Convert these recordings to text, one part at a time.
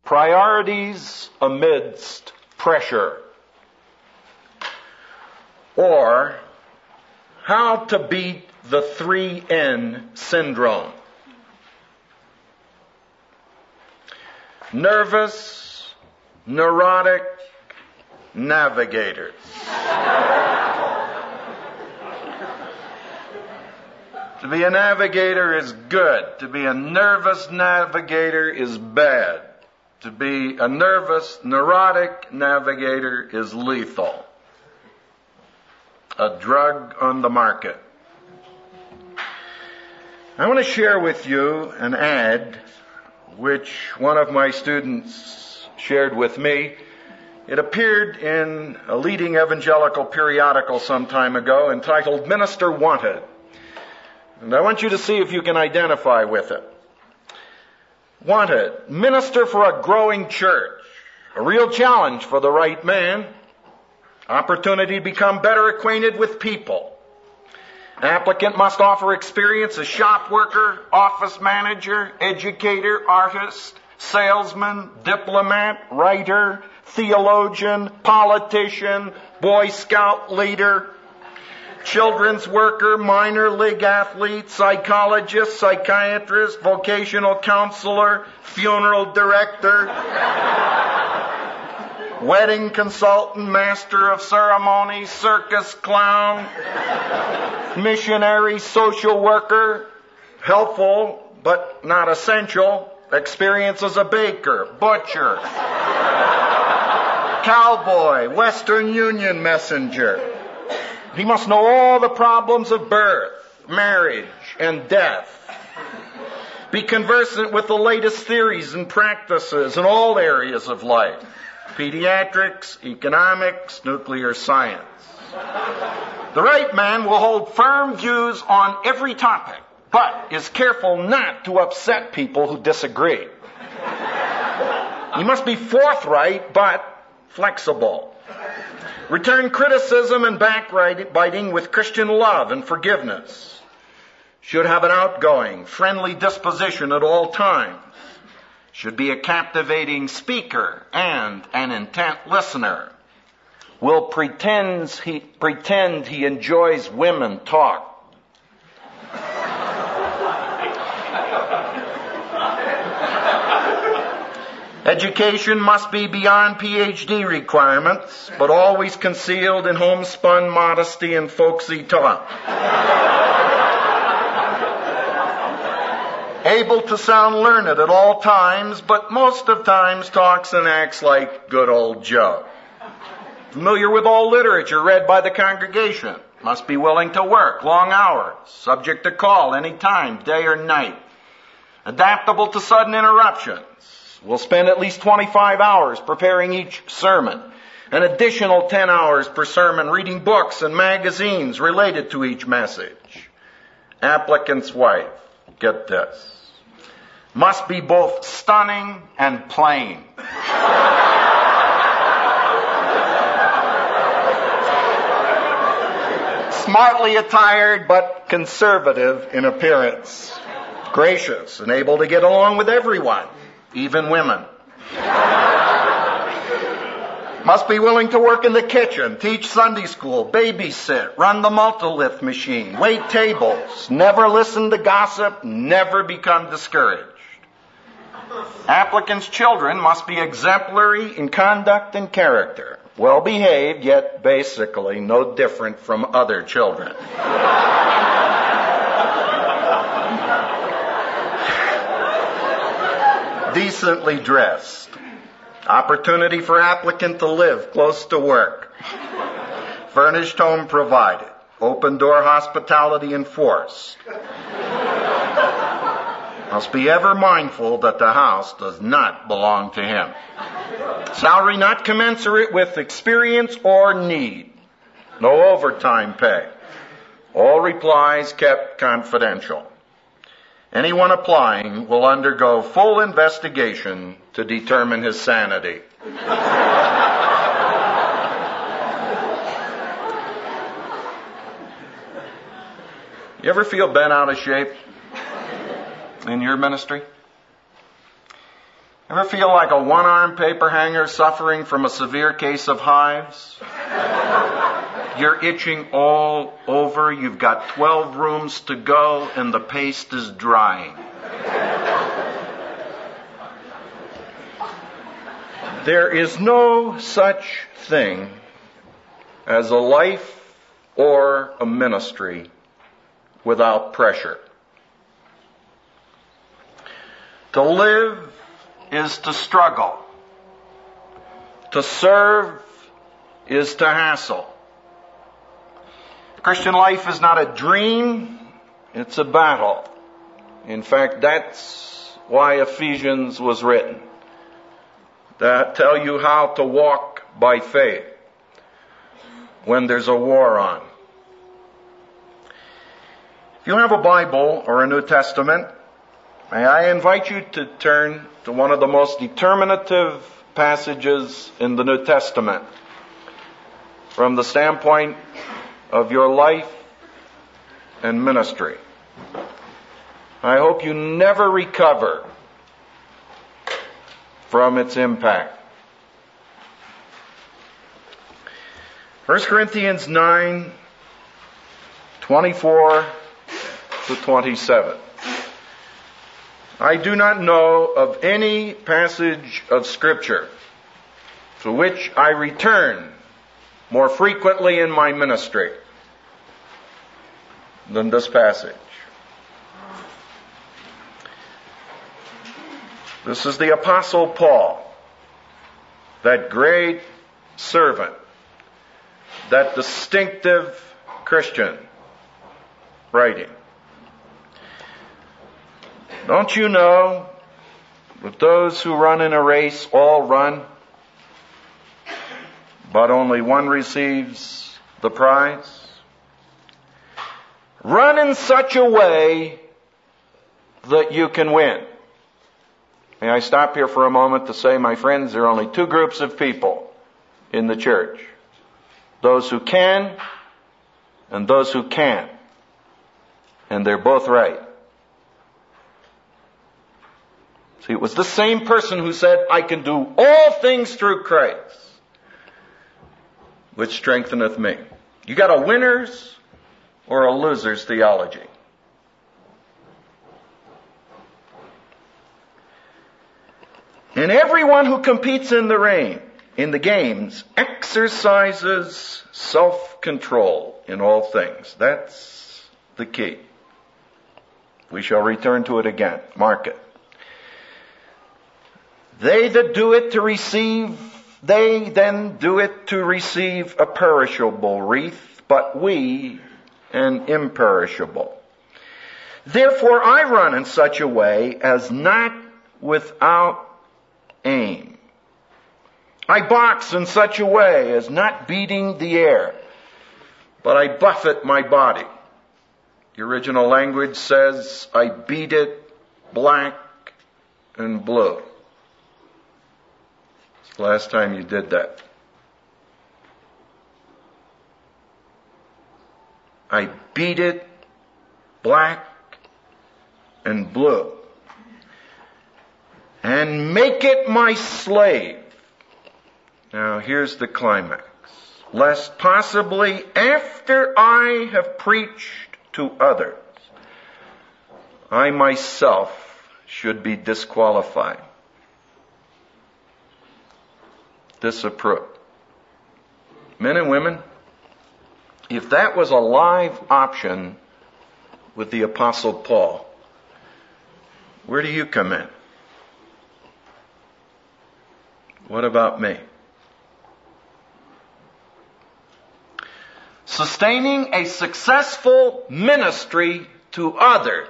Priorities amidst pressure. Or how to beat the 3N syndrome. Nervous, neurotic navigators. To be a navigator is good. To be a nervous navigator is bad. To be a nervous, neurotic navigator is lethal. A drug on the market. I want to share with you an ad which one of my students shared with me. It appeared in a leading evangelical periodical some time ago entitled Minister Wanted. And I want you to see if you can identify with it. Wanted, minister for a growing church. A real challenge for the right man. Opportunity to become better acquainted with people. An applicant must offer experience as shop worker, office manager, educator, artist, salesman, diplomat, writer, theologian, politician, Boy Scout leader, children's worker, minor league athlete, psychologist, psychiatrist, vocational counselor, funeral director, wedding consultant, master of ceremonies, circus clown, missionary, social worker, helpful but not essential, experience as a baker, butcher, cowboy, Western Union messenger. He must know all the problems of birth, marriage, and death. Be conversant with the latest theories and practices in all areas of life. Pediatrics, economics, nuclear science. The right man will hold firm views on every topic, but is careful not to upset people who disagree. He must be forthright, but flexible. Return criticism and backbiting with Christian love and forgiveness. Should have an outgoing, friendly disposition at all times. Should be a captivating speaker and an intent listener. Will pretend he enjoys women talk. Education must be beyond PhD requirements, but always concealed in homespun modesty and folksy talk. Able to sound learned at all times, but most of times talks and acts like good old Joe. Familiar with all literature read by the congregation. Must be willing to work long hours, subject to call any time, day or night. Adaptable to sudden interruptions. Will spend at least 25 hours preparing each sermon. An additional 10 hours per sermon reading books and magazines related to each message. Applicant's wife, get this, must be both stunning and plain. Smartly attired but conservative in appearance. Gracious and able to get along with everyone, even women. Must be willing to work in the kitchen, teach Sunday school, babysit, run the multilith machine, wait tables, never listen to gossip, never become discouraged. Applicants' children must be exemplary in conduct and character, well behaved, yet basically no different from other children. Decently dressed. Opportunity for applicant to live close to work. Furnished home provided. Open door hospitality enforced. Must be ever mindful that the house does not belong to him. Salary not commensurate with experience or need. No overtime pay. All replies kept confidential. Anyone applying will undergo full investigation to determine his sanity. You ever feel bent out of shape in your ministry? Ever feel like a one-armed paper hanger suffering from a severe case of hives? You're itching all over. You've got 12 rooms to go, and the paste is drying. There is no such thing as a life or a ministry without pressure. To live is to struggle. To serve is to hassle. Christian life is not a dream, it's a battle. In fact, that's why Ephesians was written. That tell you how to walk by faith when there's a war on. If you have a Bible or a New Testament, may I invite you to turn to one of the most determinative passages in the New Testament from the standpoint of your life and ministry. I hope you never recover from its impact. 1 Corinthians 9, 24 to 27. I do not know of any passage of Scripture to which I return more frequently in my ministry than this passage. This is the Apostle Paul, that great servant, that distinctive Christian, writing. Don't you know that those who run in a race all run, but only one receives the prize? Run in such a way that you can win. May I stop here for a moment to say, my friends, there are only two groups of people in the church. Those who can and those who can't. And they're both right. See, it was the same person who said, I can do all things through Christ, which strengtheneth me. You got a winner's or a loser's theology. And everyone who competes in the games, exercises self-control in all things. That's the key. We shall return to it again. Mark it. They that do it to receive, they then do it to receive a perishable wreath, but we an imperishable. Therefore I run in such a way as not without aim. I box in such a way as not beating the air, but I buffet my body. The original language says, I beat it black and blue. It's the last time you did that. I beat it black and blue. And make it my slave. Now here's the climax. Lest possibly after I have preached to others, I myself should be disqualified, disapproved. Men and women, if that was a live option with the Apostle Paul, where do you come in? What about me? Sustaining a successful ministry to others,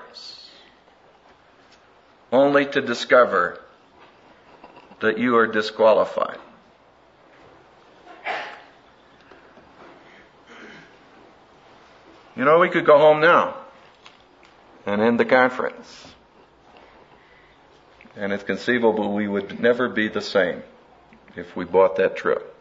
only to discover that you are disqualified. You know, we could go home now and end the conference. And it's conceivable we would never be the same if we bought that trip.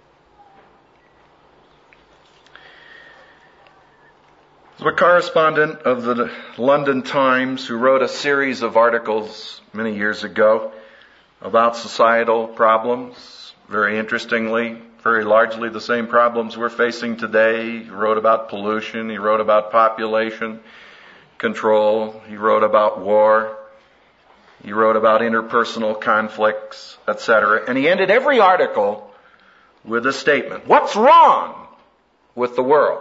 There's a correspondent of the London Times who wrote a series of articles many years ago about societal problems. Very interestingly, very largely the same problems we're facing today. He wrote about pollution. He wrote about population control. He wrote about war. He wrote about interpersonal conflicts, etc. And he ended every article with a statement. What's wrong with the world?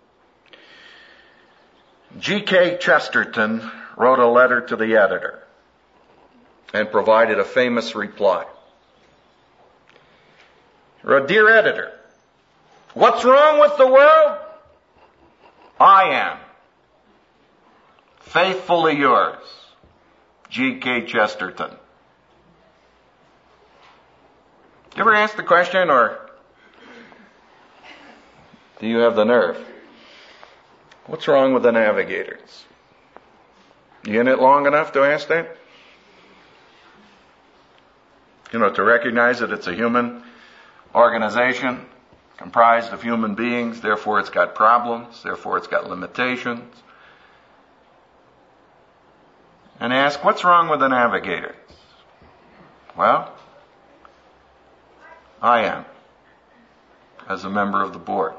G.K. Chesterton wrote a letter to the editor and provided a famous reply. He wrote, Dear editor, what's wrong with the world? I am. Faithfully yours, G.K. Chesterton. You ever ask the question, or do you have the nerve? What's wrong with the Navigators? You in it long enough to ask that? To recognize that it's a human organization comprised of human beings, therefore it's got problems, therefore it's got limitations. And ask, what's wrong with the Navigators? Well, I am, as a member of the board.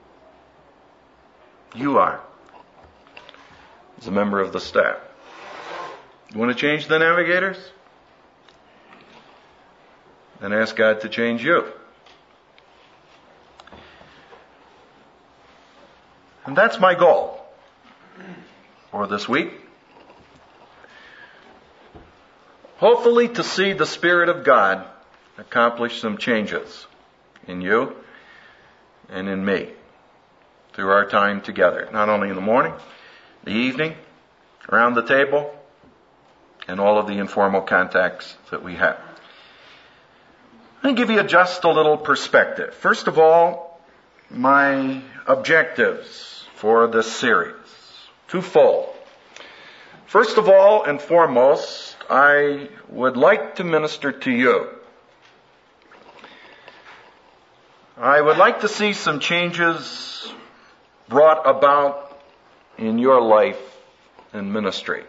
You are, as a member of the staff. You want to change the Navigators? Then ask God to change you. And that's my goal for this week. Hopefully to see the Spirit of God accomplish some changes in you and in me through our time together, not only in the morning, the evening, around the table, and all of the informal contacts that we have. Let me give you just a little perspective. First of all, my objectives for this series. Twofold. First of all and foremost, I would like to minister to you. I would like to see some changes brought about in your life and ministry.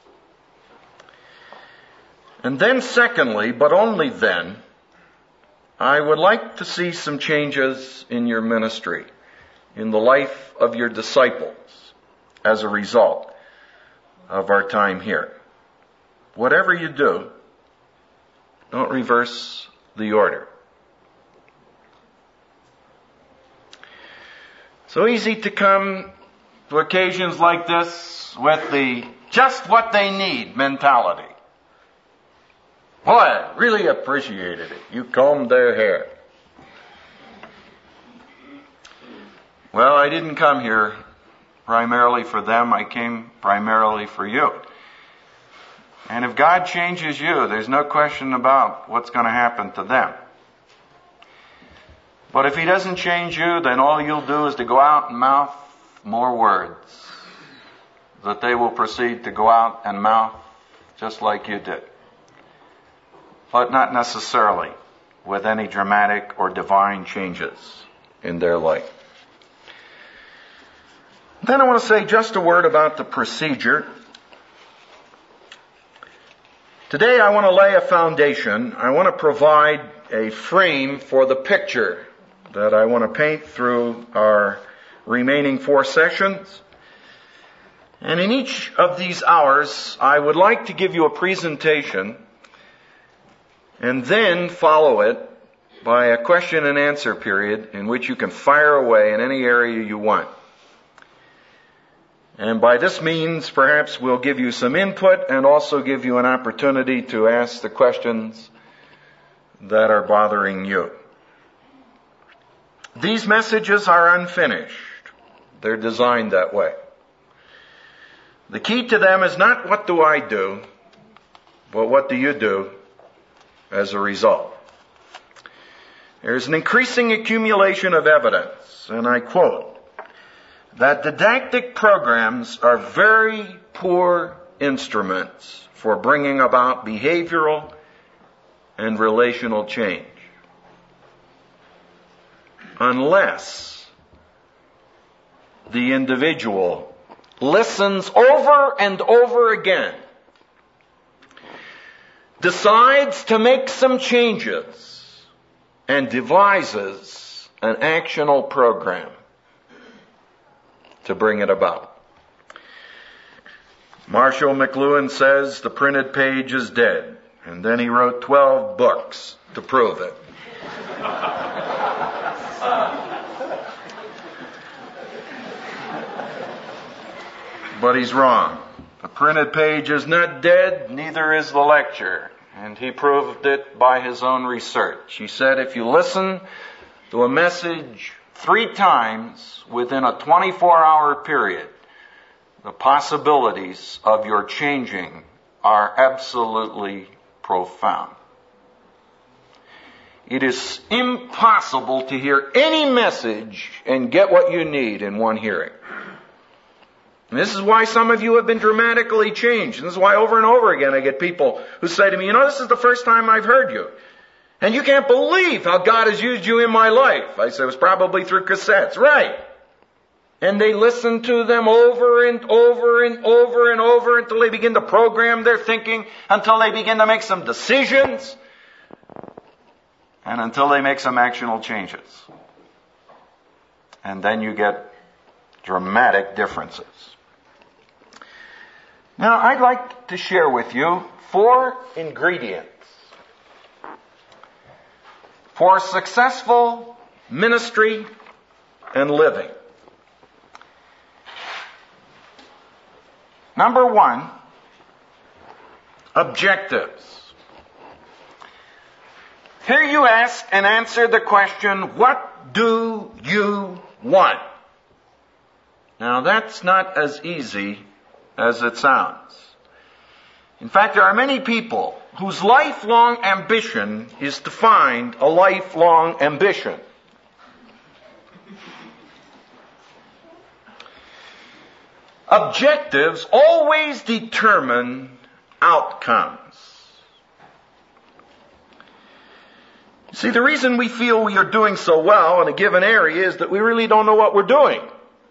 And then secondly, but only then, I would like to see some changes in your ministry, in the life of your disciples, as a result of our time here. Whatever you do, don't reverse the order. So easy to come to occasions like this with the just what they need mentality. Boy, I really appreciated it. You combed their hair. Well, I didn't come here primarily for them. I came primarily for you. And if God changes you, there's no question about what's going to happen to them. But if He doesn't change you, then all you'll do is to go out and mouth more words that they will proceed to go out and mouth just like you did. But not necessarily with any dramatic or divine changes in their life. Then I want to say just a word about the procedure. Today I want to lay a foundation. I want to provide a frame for the picture that I want to paint through our remaining 4 sessions. And in each of these hours, I would like to give you a presentation and then follow it by a question and answer period in which you can fire away in any area you want. And by this means, perhaps we'll give you some input and also give you an opportunity to ask the questions that are bothering you. These messages are unfinished. They're designed that way. The key to them is not what do I do, but what do you do as a result. There's an increasing accumulation of evidence, and I quote, that didactic programs are very poor instruments for bringing about behavioral and relational change. Unless the individual listens over and over again decides to make some changes and devises an actionable program to bring it about. Marshall McLuhan says the printed page is dead, and then he wrote 12 books to prove it. But he's wrong. The printed page is not dead, neither is the lecture. And he proved it by his own research. He said if you listen to a message 3 times within a 24-hour period, the possibilities of your changing are absolutely profound. It is impossible to hear any message and get what you need in one hearing. And this is why some of you have been dramatically changed. And this is why over and over again I get people who say to me, this is the first time I've heard you. And you can't believe how God has used you in my life. I say it was probably through cassettes. Right. And they listen to them over and over and over and over until they begin to program their thinking, until they begin to make some decisions, and until they make some actionable changes. And then you get dramatic differences. Now, I'd like to share with you 4 ingredients for successful ministry and living. Number 1, objectives. Here you ask and answer the question, what do you want? Now, that's not as easy as it sounds. In fact, there are many people whose lifelong ambition is to find a lifelong ambition. Objectives always determine outcomes. See, the reason we feel we are doing so well in a given area is that we really don't know what we're doing.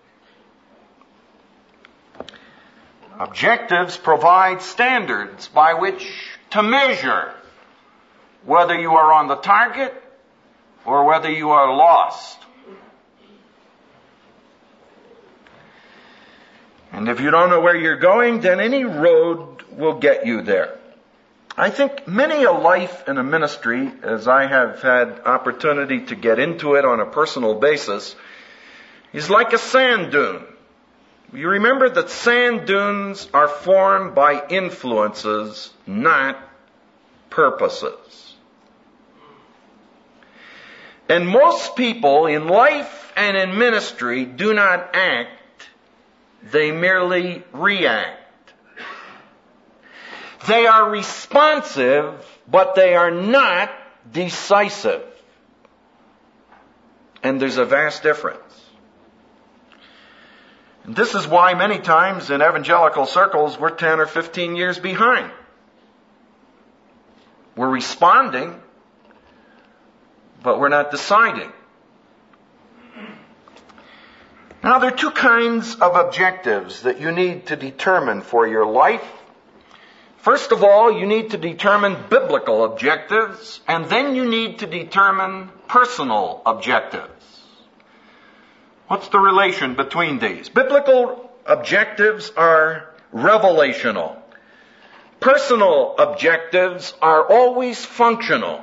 Objectives provide standards by which to measure whether you are on the target or whether you are lost. And if you don't know where you're going, then any road will get you there. I think many a life in a ministry, as I have had opportunity to get into it on a personal basis, is like a sand dune. You remember that sand dunes are formed by influences, not purposes. And most people in life and in ministry do not act, they merely react. They are responsive, but they are not decisive. And there's a vast difference. And this is why many times in evangelical circles we're 10 or 15 years behind. We're responding, but we're not deciding. Now, there are 2 kinds of objectives that you need to determine for your life. First of all, you need to determine biblical objectives, and then you need to determine personal objectives. What's the relation between these? Biblical objectives are revelational. Personal objectives are always functional.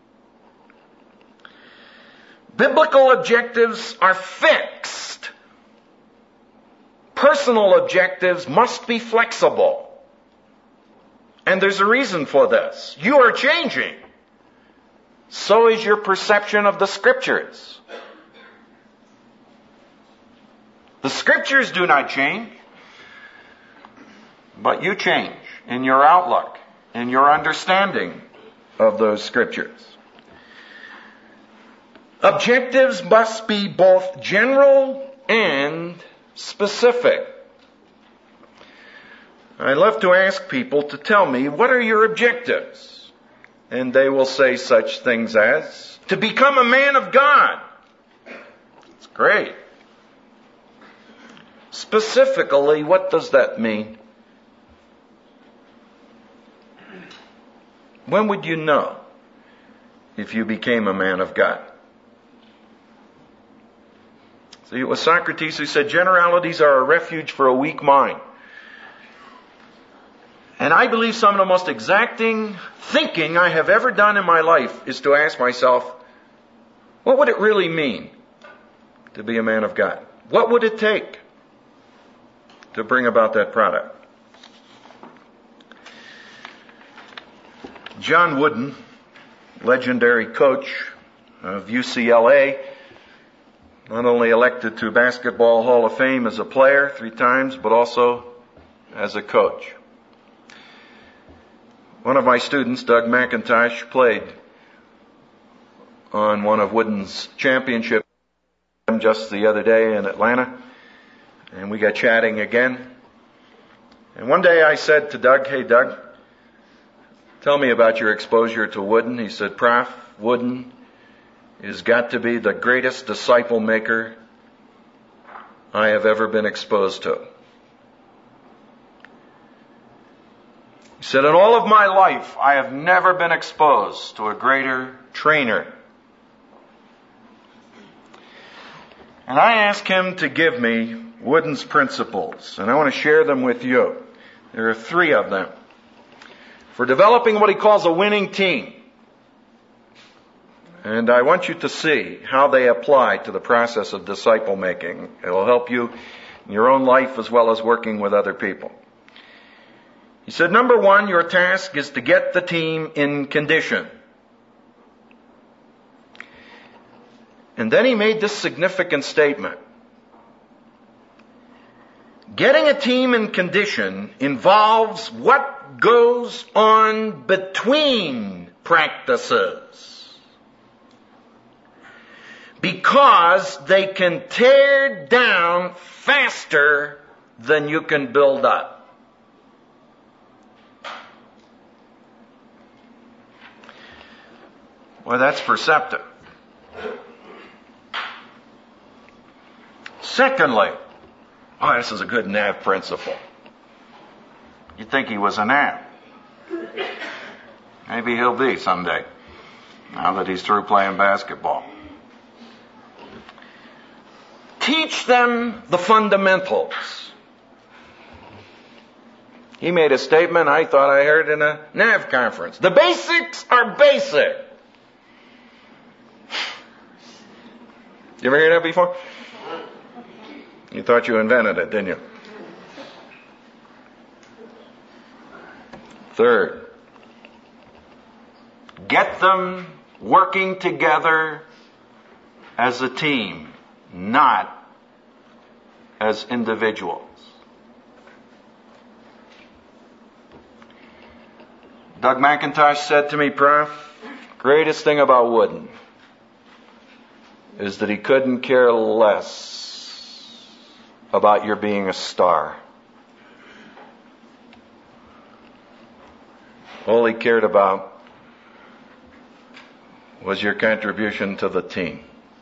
Biblical objectives are fixed. Personal objectives must be flexible. And there's a reason for this. You are changing. So is your perception of the Scriptures. The Scriptures do not change, but you change in your outlook, in your understanding of those Scriptures. Objectives must be both general and specific. I love to ask people to tell me, what are your objectives? And they will say such things as, to become a man of God. It's great. Specifically, what does that mean? When would you know if you became a man of God? See, it was Socrates who said, generalities are a refuge for a weak mind. And I believe some of the most exacting thinking I have ever done in my life is to ask myself, what would it really mean to be a man of God? What would it take to bring about that product? John Wooden, legendary coach of UCLA, not only elected to Basketball Hall of Fame as a player 3 times, but also as a coach. One of my students, Doug McIntosh, played on one of Wooden's championships just the other day in Atlanta, and we got chatting again. And one day I said to Doug, hey Doug, tell me about your exposure to Wooden. He said, Prof, Wooden has got to be the greatest disciple maker I have ever been exposed to. He said, in all of my life, I have never been exposed to a greater trainer. And I asked him to give me Wooden's principles, and I want to share them with you. There are 3 of them. For developing what he calls a winning team. And I want you to see how they apply to the process of disciple making. It will help you in your own life as well as working with other people. He said, number 1, your task is to get the team in condition. And then he made this significant statement. Getting a team in condition involves what goes on between practices. Because they can tear down faster than you can build up. Well, that's perceptive. Secondly, this is a good NAV principle. You'd think he was a NAV. Maybe he'll be someday, now that he's through playing basketball. Teach them the fundamentals. He made a statement I thought I heard in a NAV conference. The basics are basic. You ever hear that before? You thought you invented it, didn't you? Third, get them working together as a team, not as individuals. Doug McIntosh said to me, Prof, greatest thing about Wooden is that he couldn't care less about your being a star. All he cared about was your contribution to the team.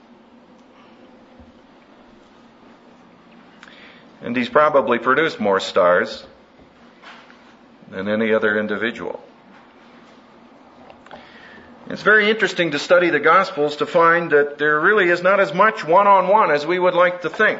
And he's probably produced more stars than any other individual. It's very interesting to study the Gospels to find that there really is not as much one-on-one as we would like to think.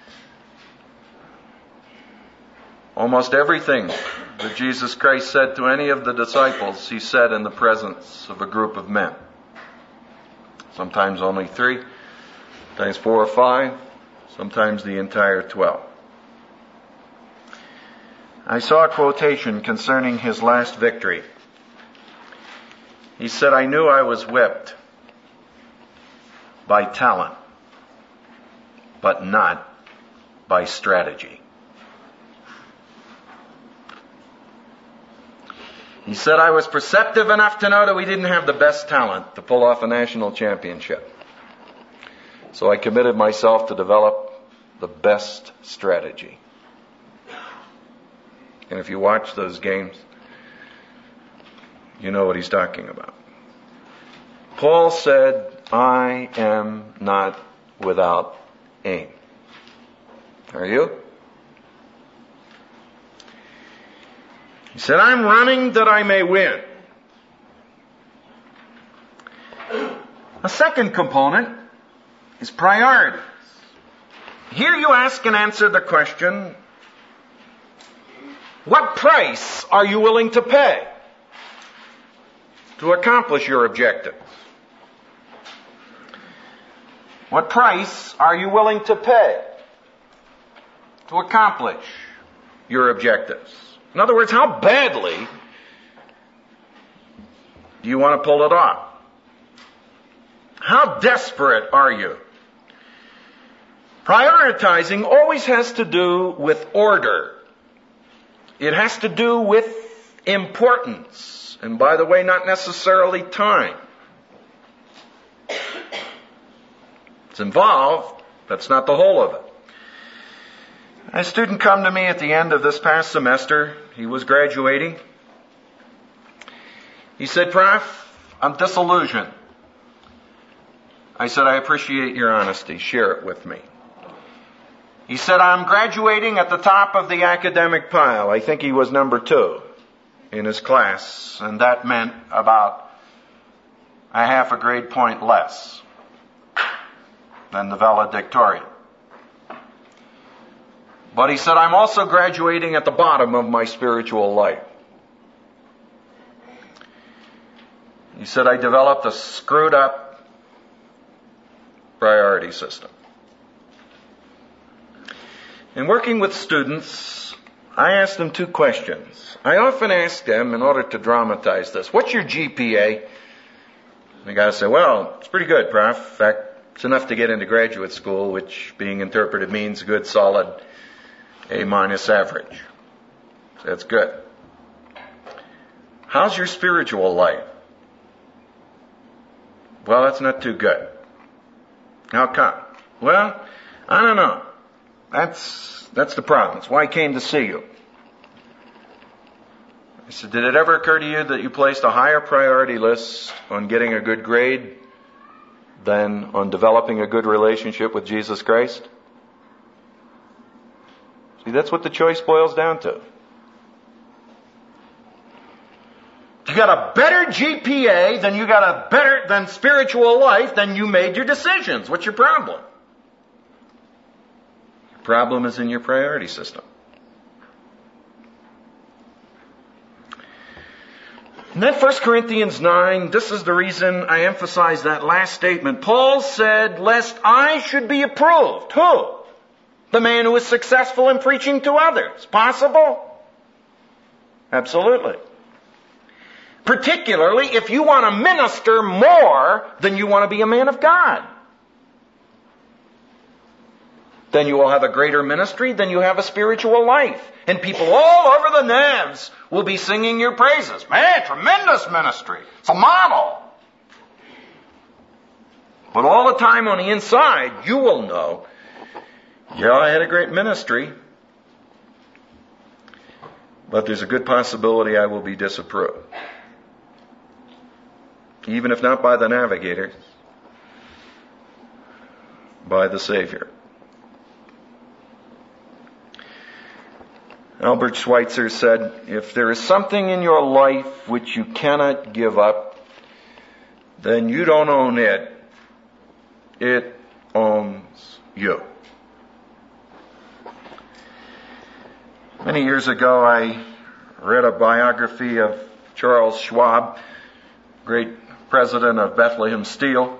Almost everything that Jesus Christ said to any of the disciples, he said in the presence of a group of men. Sometimes only 3, sometimes 4 or 5, sometimes the entire 12. I saw a quotation concerning his last victory. He said, I knew I was whipped by talent, but not by strategy. He said, I was perceptive enough to know that we didn't have the best talent to pull off a national championship. So I committed myself to develop the best strategy. And if you watch those games, you know what he's talking about. Paul said, I am not without aim. Are you? He said, I'm running that I may win. A second component is priorities. Here you ask and answer the question, what price are you willing to pay to accomplish your objectives? What price are you willing to pay to accomplish your objectives? In other words, how badly do you want to pull it off? How desperate are you? Prioritizing always has to do with order. It has to do with importance. And by the way, not necessarily time. It's involved. That's not the whole of it. A student come to me at the end of this past semester. He was graduating. He said, Prof, I'm disillusioned. I said, I appreciate your honesty. Share it with me. He said, I'm graduating at the top of the academic pile. I think he was number 2 in his class, and that meant about a half a grade point less than the valedictorian. But he said, I'm also graduating at the bottom of my spiritual life. He said, I developed a screwed up priority system. In working with students, I asked them 2 questions. I often ask them, in order to dramatize this, what's your GPA? The guy said, well, it's pretty good, Prof. In fact, it's enough to get into graduate school, which being interpreted means good, solid, A- average. So that's good. How's your spiritual life? Well, that's not too good. How come? Well, I don't know. That's the problem. That's why I came to see you. I said, did it ever occur to you that you placed a higher priority list on getting a good grade than on developing a good relationship with Jesus Christ? See, that's what the choice boils down to. You got a better GPA, then you got a better than spiritual life, then you made your decisions. What's your problem? Your problem is in your priority system. And then 1 Corinthians 9, this is the reason I emphasize that last statement. Paul said, lest I should be approved. Who? The man who is successful in preaching to others. Possible? Absolutely. Particularly if you want to minister more than you want to be a man of God. Then you will have a greater ministry than you have a spiritual life. And people all over the Nevs will be singing your praises. Man, tremendous ministry. It's a model. But all the time on the inside, you will know, yeah, I had a great ministry, but there's a good possibility I will be disapproved. Even if not by the navigators, by the Savior. Albert Schweitzer said, if there is something in your life which you cannot give up, then you don't own it. It owns you. Many years ago, I read a biography of Charles Schwab, great president of Bethlehem Steel,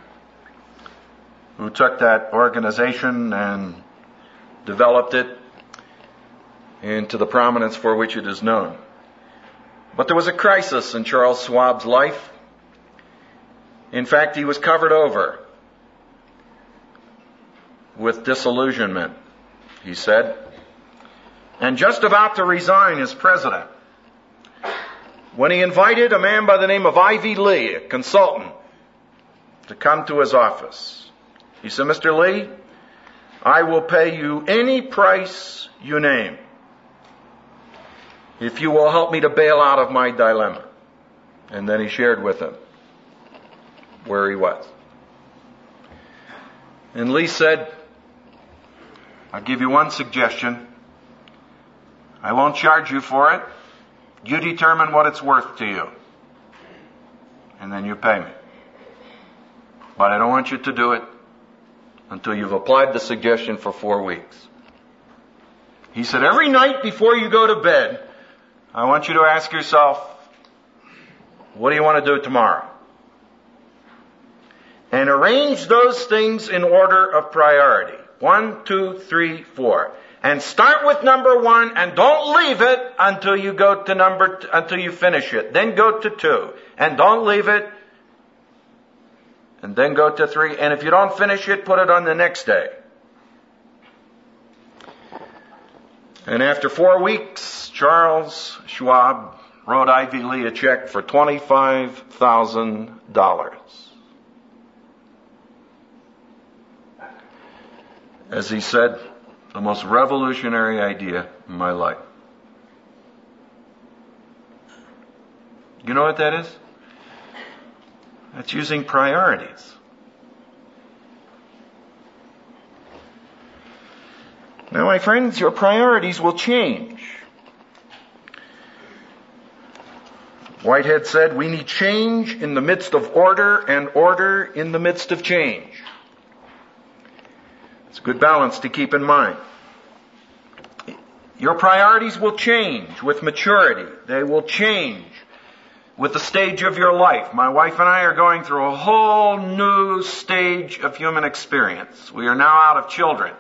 who took that organization and developed it into the prominence for which it is known. But there was a crisis in Charles Schwab's life. In fact, he was covered over with disillusionment, he said, and just about to resign as president, when he invited a man by the name of Ivy Lee, a consultant, to come to his office. He said, Mr. Lee, I will pay you any price you name if you will help me to bail out of my dilemma. And then he shared with him where he was. And Lee said, I'll give you one suggestion. I won't charge you for it. You determine what it's worth to you. And then you pay me. But I don't want you to do it until you've applied the suggestion for 4 weeks. He said, every night before you go to bed, I want you to ask yourself, what do you want to do tomorrow? And arrange those things in order of priority. 1, 2, 3, 4. And start with number 1 and don't leave it until you go to until you finish it. Then go to 2. And don't leave it. And then go to 3. And if you don't finish it, put it on the next day. And after 4 weeks, Charles Schwab wrote Ivy Lee a check for $25,000. As he said, the most revolutionary idea in my life. You know what that is? That's using priorities. Now, my friends, your priorities will change. Whitehead said, we need change in the midst of order and order in the midst of change. It's a good balance to keep in mind. Your priorities will change with maturity. They will change with the stage of your life. My wife and I are going through a whole new stage of human experience. We are now out of children.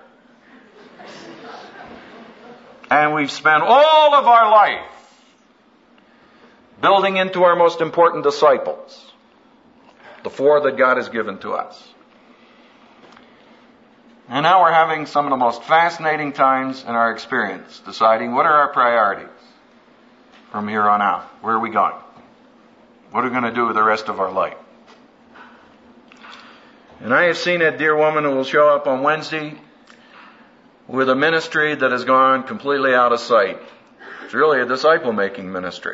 And we've spent all of our life building into our most important disciples, the 4 that God has given to us. And now we're having some of the most fascinating times in our experience, deciding what are our priorities from here on out. Where are we going? What are we going to do with the rest of our life? And I have seen that dear woman who will show up on Wednesday with a ministry that has gone completely out of sight. It's really a disciple-making ministry.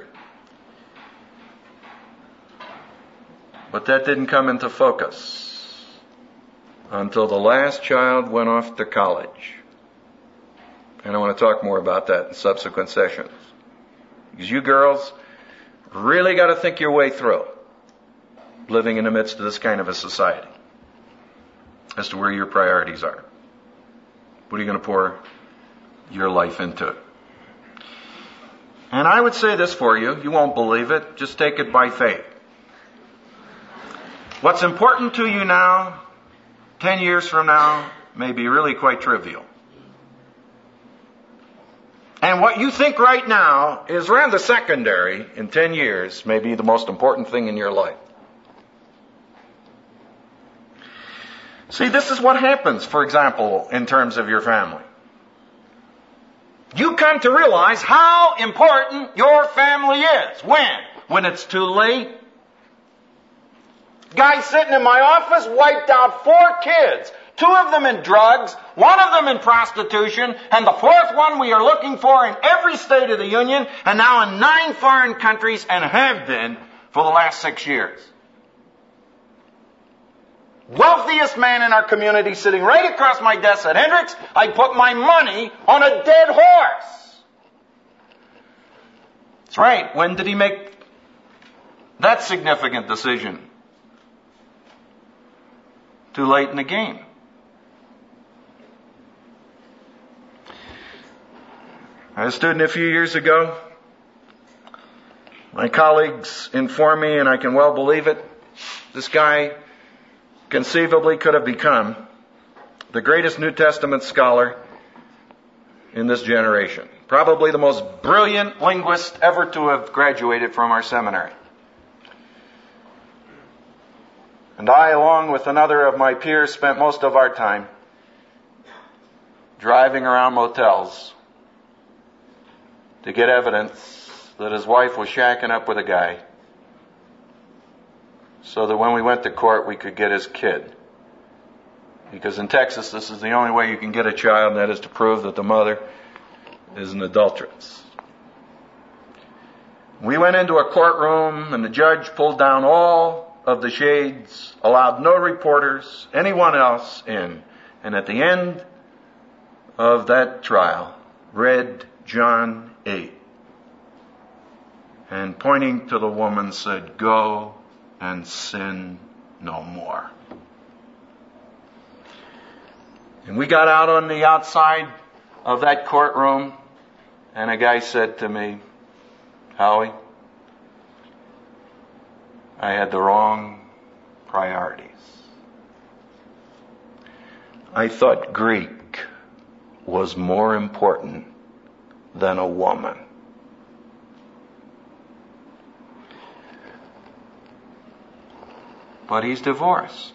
But that didn't come into focus until the last child went off to college. And I want to talk more about that in subsequent sessions. Because you girls really got to think your way through living in the midst of this kind of a society as to where your priorities are. What are you going to pour your life into? And I would say this for you. You won't believe it. Just take it by faith. What's important to you now, 10 years from now, may be really quite trivial. And what you think right now is rather secondary in 10 years may be the most important thing in your life. See, this is what happens, for example, in terms of your family. You come to realize how important your family is. When? When it's too late. Guy sitting in my office wiped out 4 kids. 2 of them in drugs, 1 of them in prostitution, and the 4th one we are looking for in every state of the Union, and now in 9 foreign countries, and have been for the last 6 years. Wealthiest man in our community sitting right across my desk at Hendricks. I put my money on a dead horse. That's right. When did he make that significant decision? Too late in the game. I had a student a few years ago. My colleagues informed me, and I can well believe it, this guy conceivably could have become the greatest New Testament scholar in this generation. Probably the most brilliant linguist ever to have graduated from our seminary. And I, along with another of my peers, spent most of our time driving around motels to get evidence that his wife was shacking up with a guy so that when we went to court we could get his kid. Because in Texas this is the only way you can get a child, and that is to prove that the mother is an adulteress. We went into a courtroom and the judge pulled down all of the shades, allowed no reporters, anyone else in, and at the end of that trial read John 8 and pointing to the woman said, "Go and sin no more." And we got out on the outside of that courtroom, and a guy said to me, Howie, I had the wrong priorities. I thought Greek was more important than a woman. But he's divorced.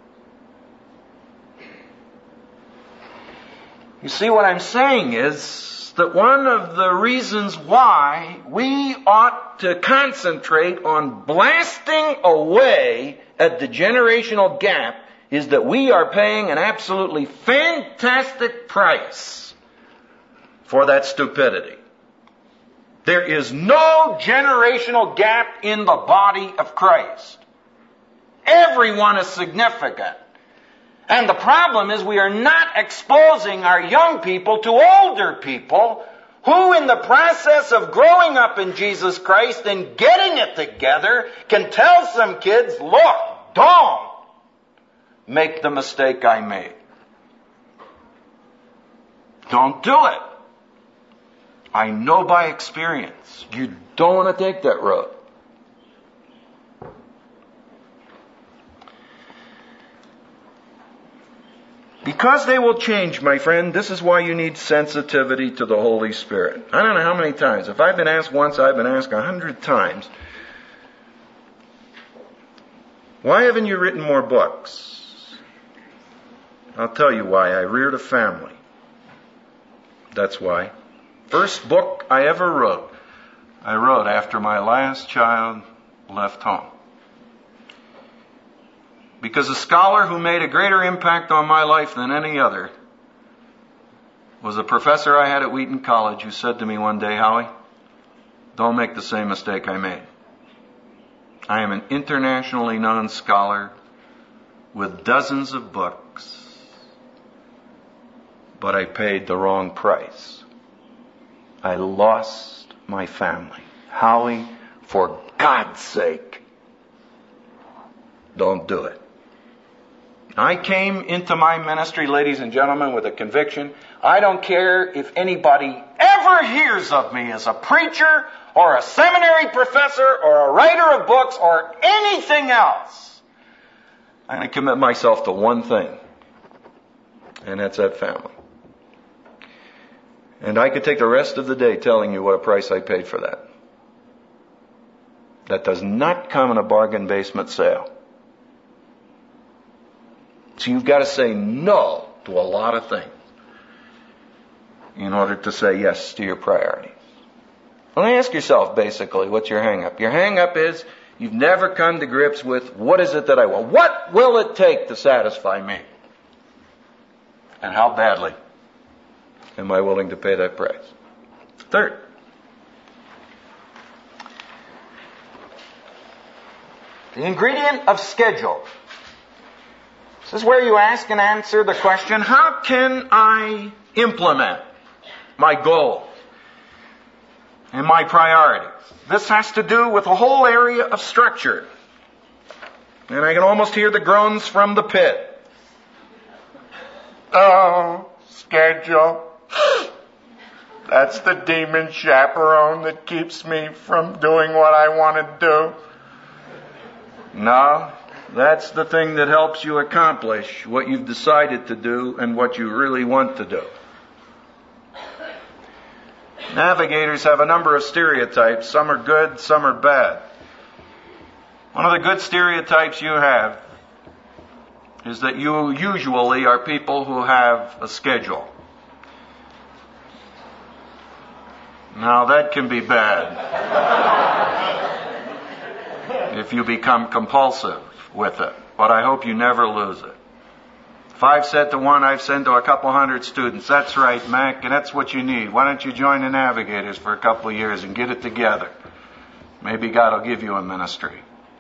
You see, what I'm saying is that one of the reasons why we ought to concentrate on blasting away at the generational gap is that we are paying an absolutely fantastic price for that stupidity. There is no generational gap in the body of Christ. Everyone is significant. And the problem is we are not exposing our young people to older people who, in the process of growing up in Jesus Christ and getting it together, can tell some kids, look, don't make the mistake I made. Don't do it. I know by experience. You don't want to take that road. Because they will change, my friend, this is why you need sensitivity to the Holy Spirit. I don't know how many times. If I've been asked once, I've been asked 100 times. Why haven't you written more books? I'll tell you why. I reared a family. That's why. First book I ever wrote, I wrote after my last child left home. Because a scholar who made a greater impact on my life than any other was a professor I had at Wheaton College who said to me one day, Howie, don't make the same mistake I made. I am an internationally known scholar with dozens of books, but I paid the wrong price. I lost my family. Howie, for God's sake, don't do it. I came into my ministry, ladies and gentlemen, with a conviction. I don't care if anybody ever hears of me as a preacher or a seminary professor or a writer of books or anything else. I'm going to commit myself to one thing, and that's that family. And I could take the rest of the day telling you what a price I paid for that. That does not come in a bargain basement sale. So you've got to say no to a lot of things in order to say yes to your priorities. Well, ask yourself basically, what's your hang-up? Your hang-up is you've never come to grips with what is it that I want? What will it take to satisfy me? And how badly am I willing to pay that price? Third, the ingredient of schedule. This is where you ask and answer the question, how can I implement my goals and my priorities? This has to do with a whole area of structure. And I can almost hear the groans from the pit. Oh, schedule. That's the demon chaperone that keeps me from doing what I want to do. No. That's the thing that helps you accomplish what you've decided to do and what you really want to do. Navigators have a number of stereotypes. Some are good, some are bad. One of the good stereotypes you have is that you usually are people who have a schedule. Now that can be bad if you become compulsive with it, but I hope you never lose it. If I've said to one, I've said to a couple hundred students, that's right, Mac, and that's what you need. Why don't you join the Navigators for a couple of years and get it together? Maybe God will give you a ministry.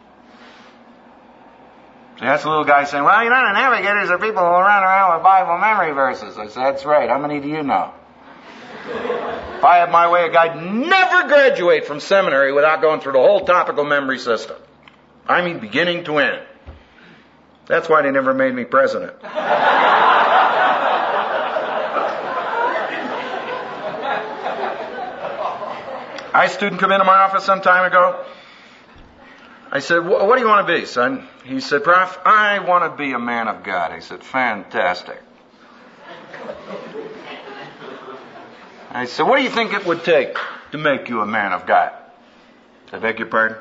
See, that's a little guy saying, well, you know, the Navigators are people who run around with Bible memory verses. I said, that's right. How many do you know? If I had my way, a guy'd never graduate from seminary without going through the whole topical memory system. I mean, beginning to end. That's why they never made me president. high student come into my office some time ago. I said, what do you want to be, son? He said, Prof, I want to be a man of God. I said, fantastic. I said, what do you think it would take to make you a man of God? I beg your pardon?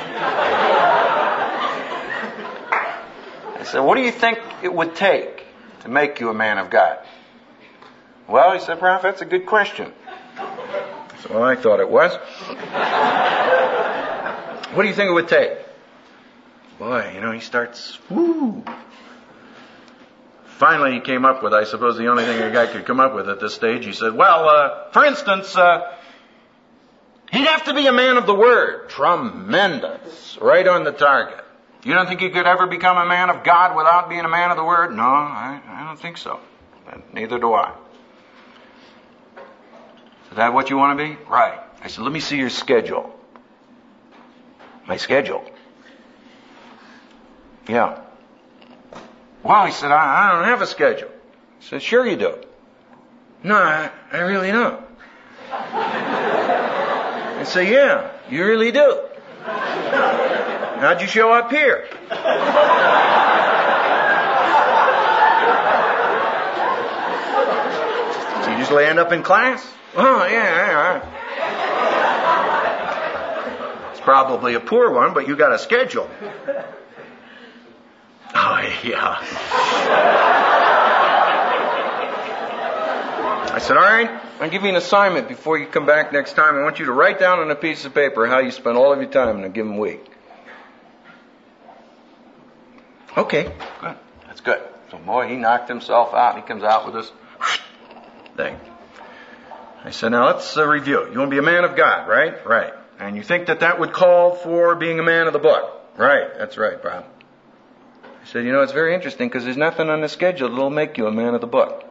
I said, what do you think it would take to make you a man of God? Well, he said, Prof, that's a good question. I said, well, I thought it was. What do you think it would take? Boy, he starts, whoo. Finally, he came up with, I suppose, the only thing a guy could come up with at this stage. He said, well, for instance, he'd have to be a man of the Word. Tremendous. Right on the target. You don't think you could ever become a man of God without being a man of the Word? No, I don't think so. But neither do I. Is that what you want to be? Right. I said, let me see your schedule. My schedule? Yeah. Well, he said, I don't have a schedule. I said, sure you do. No, I really don't. I said, yeah, you really do. How'd you show up here? So you just land up in class? Oh, yeah. It's probably a poor one, but you got a schedule. Oh, yeah. I said, all right, I'll give you an assignment before you come back next time. I want you to write down on a piece of paper how you spend all of your time in a given week. Okay, good. That's good. So, boy, he knocked himself out. He comes out with this thing. I said, now let's review. You want to be a man of God, right? Right. And you think that would call for being a man of the book? Right. That's right, Bob. I said, it's very interesting because there's nothing on the schedule that'll make you a man of the book.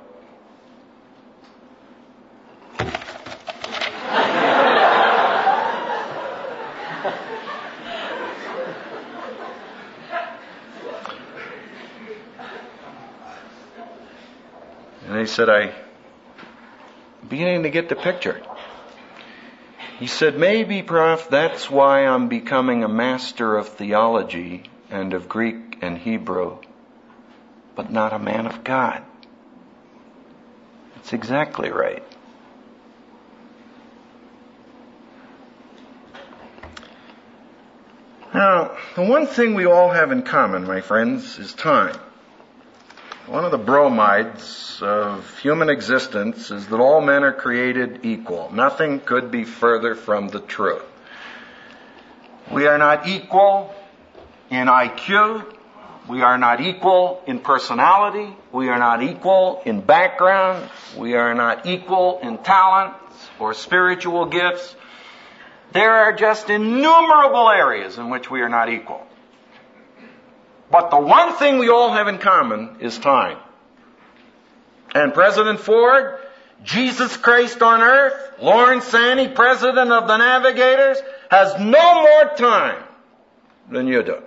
And he said, I'm beginning to get the picture. He said, maybe, Prof, that's why I'm becoming a master of theology and of Greek and Hebrew, but not a man of God. That's exactly right. Now, the one thing we all have in common, my friends, is time. One of the bromides of human existence is that all men are created equal. Nothing could be further from the truth. We are not equal in IQ. We are not equal in personality. We are not equal in background. We are not equal in talents or spiritual gifts. There are just innumerable areas in which we are not equal. But the one thing we all have in common is time. And President Ford, Jesus Christ on earth, Lawrence Sanney, president of the Navigators, has no more time than you do.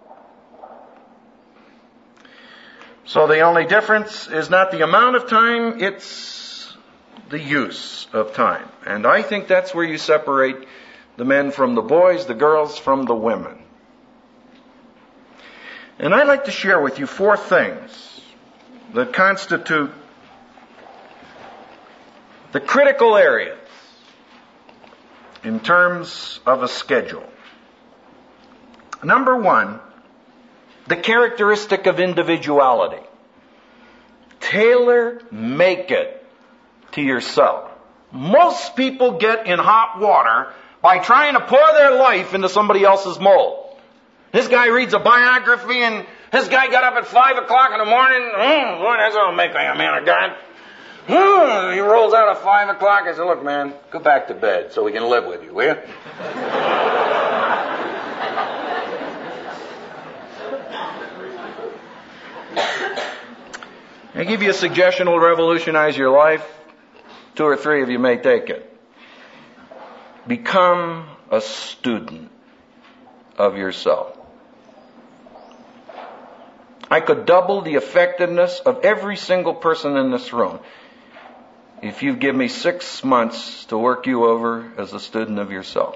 So the only difference is not the amount of time, it's the use of time. And I think that's where you separate the men from the boys, the girls from the women. And I'd like to share with you 4 things that constitute the critical areas in terms of a schedule. Number 1, the characteristic of individuality. Tailor-make it to yourself. Most people get in hot water by trying to pour their life into somebody else's mold. This guy reads a biography and this guy got up at 5 o'clock in the morning. Boy, that's going to make me a man of God. He rolls out at 5 o'clock. I said, look, man, go back to bed so we can live with you, will you? I give you a suggestion that will revolutionize your life. 2 or 3 of you may take it. Become a student of yourself. I could double the effectiveness of every single person in this room if you give me 6 months to work you over as a student of yourself.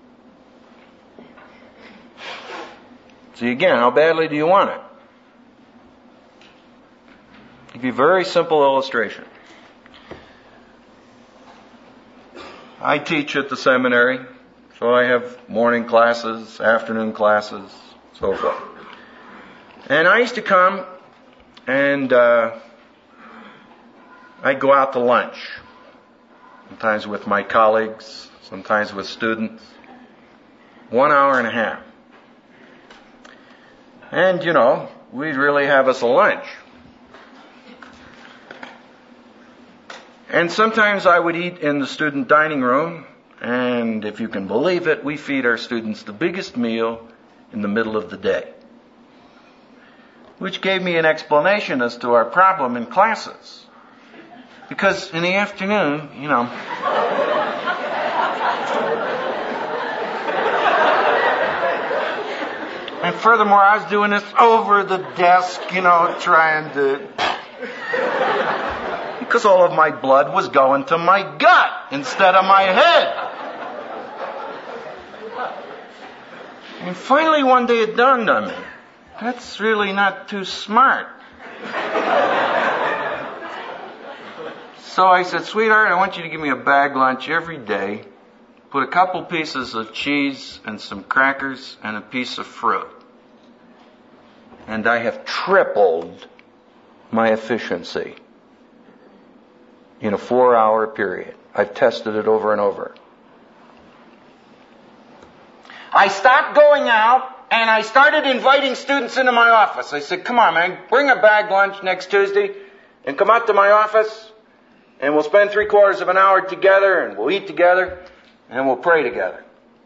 See, again, how badly do you want it? I'll give you a very simple illustration. I teach at the seminary, so I have morning classes, afternoon classes, so forth. And I used to come and I'd go out to lunch, sometimes with my colleagues, sometimes with students, 1 hour and a half. And, we'd really have us a lunch. And sometimes I would eat in the student dining room, and if you can believe it, we feed our students the biggest meal in the middle of the day. Which gave me an explanation as to our problem in classes. Because in the afternoon, and furthermore, I was doing this over the desk, trying to... Because all of my blood was going to my gut instead of my head. And finally one day it dawned on me, that's really not too smart. So I said, sweetheart, I want you to give me a bag lunch every day. Put a couple pieces of cheese and some crackers and a piece of fruit. And I have tripled my efficiency in a 4-hour period. I've tested it over and over. I stopped going out and I started inviting students into my office. I said, come on, man, bring a bag lunch next Tuesday and come out to my office and we'll spend 3/4 of an hour together and we'll eat together and we'll pray together.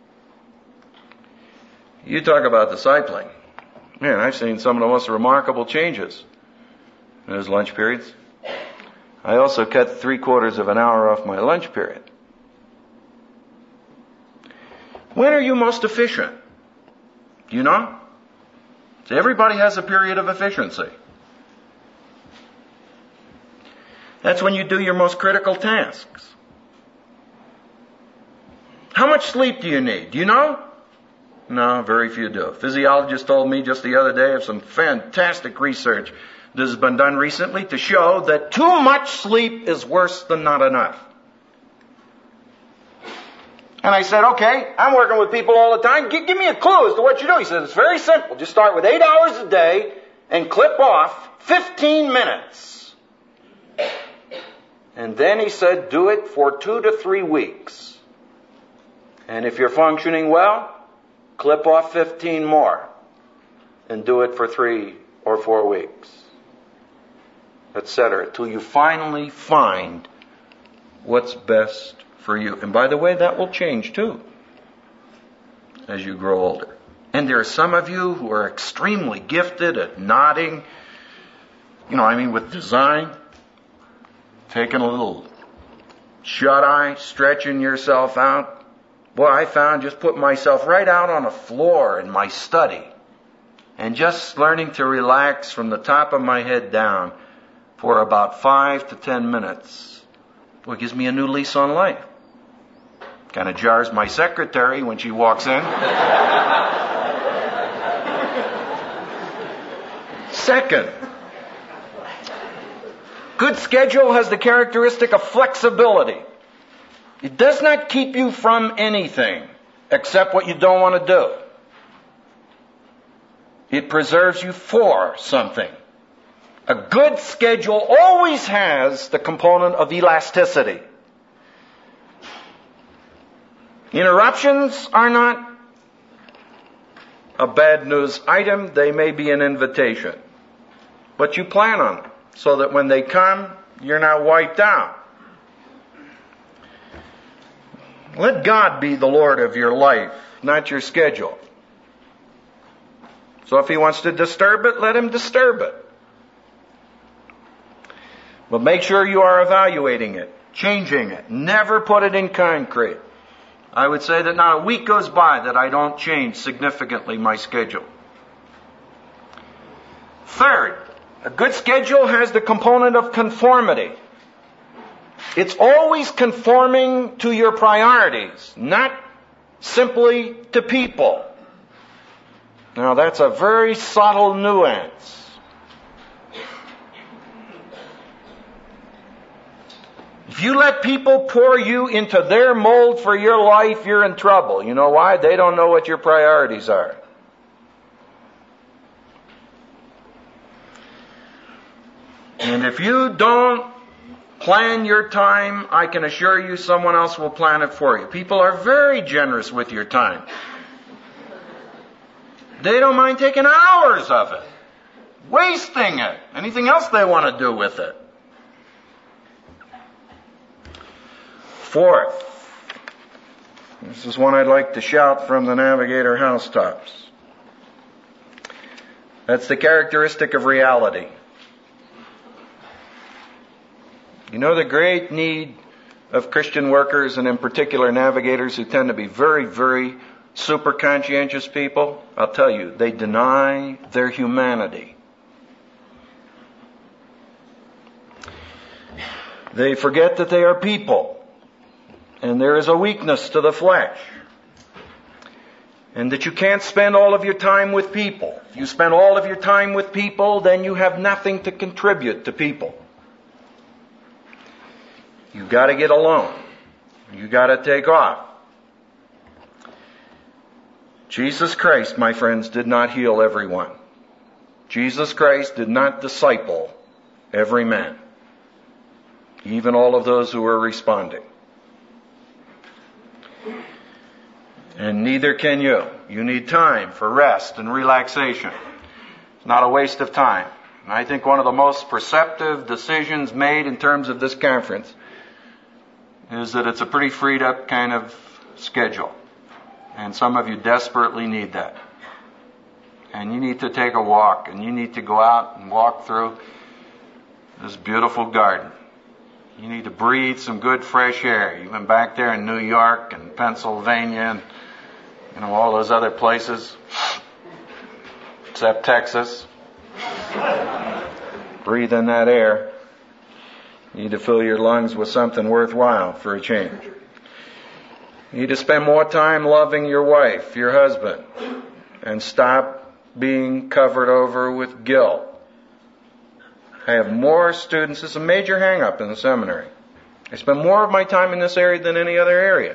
You talk about discipling. Man, I've seen some of the most remarkable changes in those lunch periods. I also cut 3/4 of an hour off my lunch period. When are you most efficient? Do you know? So everybody has a period of efficiency. That's when you do your most critical tasks. How much sleep do you need? Do you know? No, very few do. A physiologist told me just the other day of some fantastic research that has been done recently to show that too much sleep is worse than not enough. And I said, okay, I'm working with people all the time. Give me a clue as to what you do. He said, it's very simple. Just start with 8 hours a day and clip off 15 minutes. And then he said, do it for 2 to 3 weeks. And if you're functioning well, clip off 15 more and do it for 3 or 4 weeks, etc., till you finally find what's best for you. And by the way, that will change too as you grow older. And there are some of you who are extremely gifted at nodding, with design, taking a little shut-eye, stretching yourself out. Boy, I found just putting myself right out on the floor in my study and just learning to relax from the top of my head down for about 5 to 10 minutes. Boy, it gives me a new lease on life. Kind of jars my secretary when she walks in. Second, good schedule has the characteristic of flexibility. It does not keep you from anything except what you don't want to do. It preserves you for something. A good schedule always has the component of elasticity. Interruptions are not a bad news item. They may be an invitation. But you plan on them so that when they come, you're not wiped out. Let God be the Lord of your life, not your schedule. So if He wants to disturb it, let Him disturb it. But make sure you are evaluating it, changing it. Never put it in concrete. I would say that not a week goes by that I don't change significantly my schedule. Third, a good schedule has the component of conformity. It's always conforming to your priorities, not simply to people. Now that's a very subtle nuance. If you let people pour you into their mold for your life, you're in trouble. You know why? They don't know what your priorities are. And if you don't plan your time, I can assure you someone else will plan it for you. People are very generous with your time. They don't mind taking hours of it, wasting it, anything else they want to do with it. Fourth, this is one I'd like to shout from the Navigator housetops. That's the characteristic of reality. You know the great need of Christian workers, and in particular navigators who tend to be very, very super conscientious people? I'll tell you, they deny their humanity. They forget that they are people, and there is a weakness to the flesh, and that you can't spend all of your time with people. If you spend all of your time with people, then you have nothing to contribute to people. You've got to get alone. You've got to take off. Jesus Christ, my friends, did not heal everyone. Jesus Christ did not disciple every man, even all of those who were responding. And neither can you. You need time for rest and relaxation. It's not a waste of time. And I think one of the most perceptive decisions made in terms of this conference is that it's a pretty freed up kind of schedule. And some of you desperately need that. And you need to take a walk, and you need to go out and walk through this beautiful garden. You need to breathe some good fresh air. You've been back there in New York and Pennsylvania and all those other places, except Texas. Breathe in that air. You need to fill your lungs with something worthwhile for a change. You need to spend more time loving your wife, your husband, and stop being covered over with guilt. I have more students. This is a major hang-up in the seminary. I spend more of my time in this area than any other area.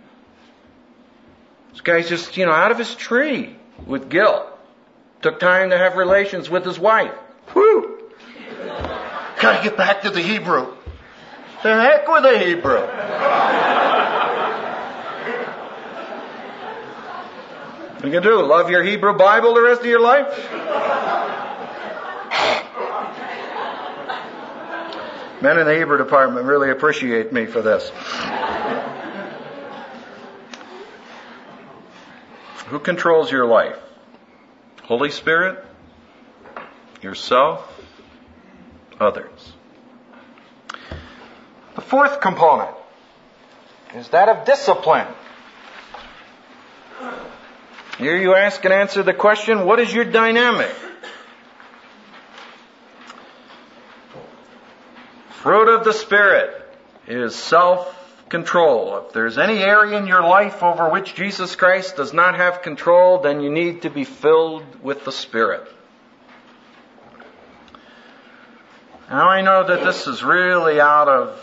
This guy's just, out of his tree with guilt. Took time to have relations with his wife. Whew! Gotta get back to the Hebrew. The heck with the Hebrew. What are you going to do? Love your Hebrew Bible the rest of your life? Men in the Hebrew department really appreciate me for this. Who controls your life? Holy Spirit? Yourself? Others. The fourth component is that of discipline. Here you ask and answer the question, what is your dynamic? Fruit of the Spirit is self-control. If there's any area in your life over which Jesus Christ does not have control, then you need to be filled with the Spirit. Now I know that this is really out of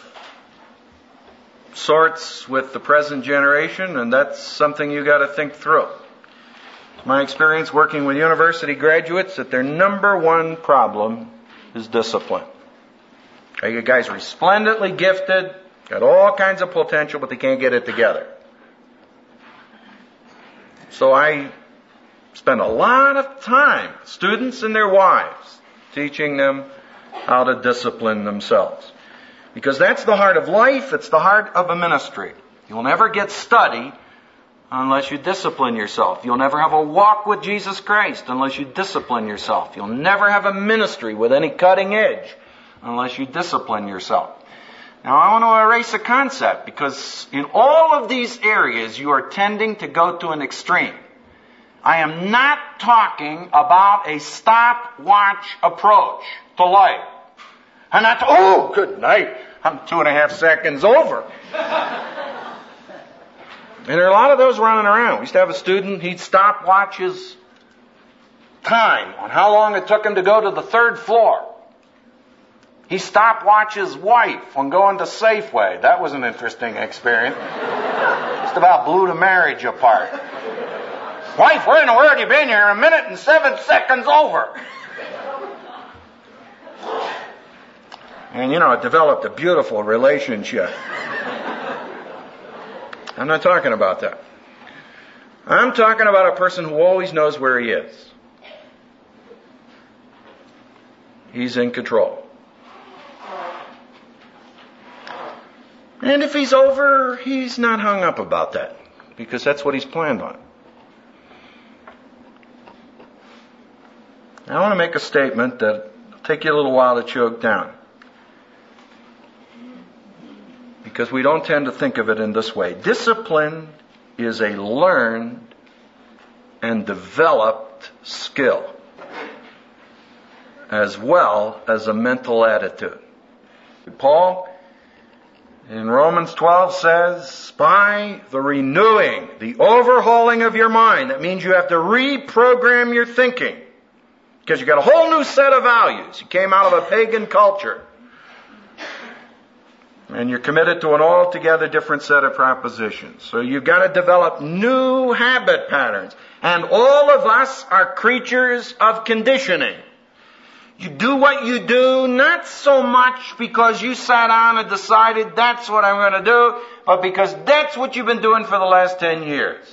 sorts with the present generation, and that's something you got to think through. It's my experience working with university graduates that their number one problem is discipline. You guys are resplendently gifted, got all kinds of potential, but they can't get it together. So I spend a lot of time, students and their wives, teaching them how to discipline themselves. Because that's the heart of life, it's the heart of a ministry. You'll never get study unless you discipline yourself. You'll never have a walk with Jesus Christ unless you discipline yourself. You'll never have a ministry with any cutting edge unless you discipline yourself. Now I want to erase a concept, because in all of these areas you are tending to go to an extreme. I am not talking about a stopwatch approach to life. And that's, oh, good night. I'm 2.5 seconds over. And there are a lot of those running around. We used to have a student, he'd stop watch his time on how long it took him to go to the 3rd floor. He stopped watch his wife on going to Safeway. That was an interesting experience. Just about blew the marriage apart. Wife, where in the world have you been here? 1 minute and 7 seconds over. And it developed a beautiful relationship. I'm not talking about that. I'm talking about a person who always knows where he is. He's in control. And if he's over, he's not hung up about that, because that's what he's planned on. I want to make a statement that will take you a little while to choke down, because we don't tend to think of it in this way. Discipline is a learned and developed skill, as well as a mental attitude. Paul in Romans 12 says, by the renewing, the overhauling of your mind. That means you have to reprogram your thinking, because you got a whole new set of values. You came out of a pagan culture, and you're committed to an altogether different set of propositions. So you've got to develop new habit patterns. And all of us are creatures of conditioning. You do what you do, not so much because you sat down and decided that's what I'm going to do, but because that's what you've been doing for the last 10 years.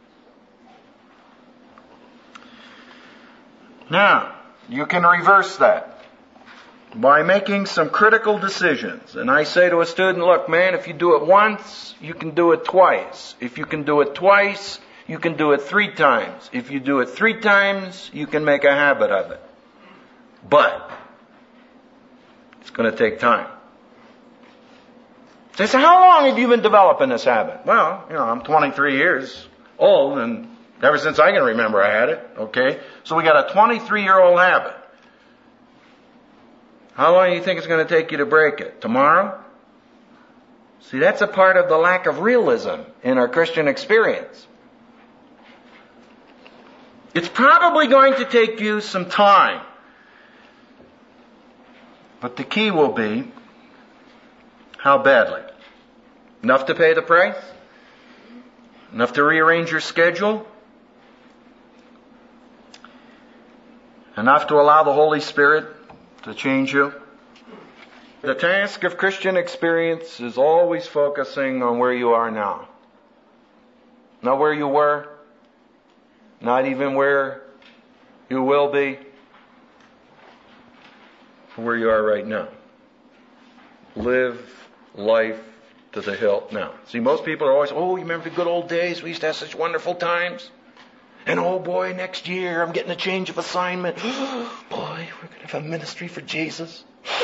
Now, you can reverse that by making some critical decisions. And I say to a student, look, man, if you do it once, you can do it twice. If you can do it twice, you can do it 3 times. If you do it 3 times, you can make a habit of it. But it's going to take time. They say, how long have you been developing this habit? Well, I'm 23 years old, and ever since I can remember I had it. Okay? So we got a 23-year-old habit. How long do you think it's going to take you to break it? Tomorrow? See, that's a part of the lack of realism in our Christian experience. It's probably going to take you some time. But the key will be, how badly? Enough to pay the price? Enough to rearrange your schedule? Enough to allow the Holy Spirit to change you? The task of Christian experience is always focusing on where you are now. Not where you were, not even where you will be, where you are right now. Live life to the hilt now. See, most people are always, you remember the good old days? We used to have such wonderful times. And oh boy, next year I'm getting a change of assignment. Boy, we're going to have a ministry for Jesus.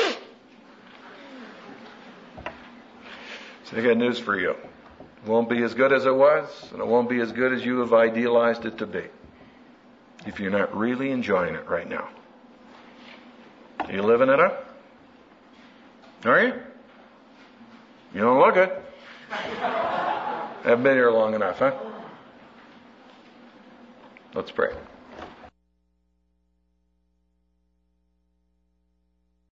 So I got news for you. It won't be as good as it was, and it won't be as good as you have idealized it to be, if you're not really enjoying it right now. Are you living it up? Are you? You don't look it. Haven't been here long enough, huh? Let's pray.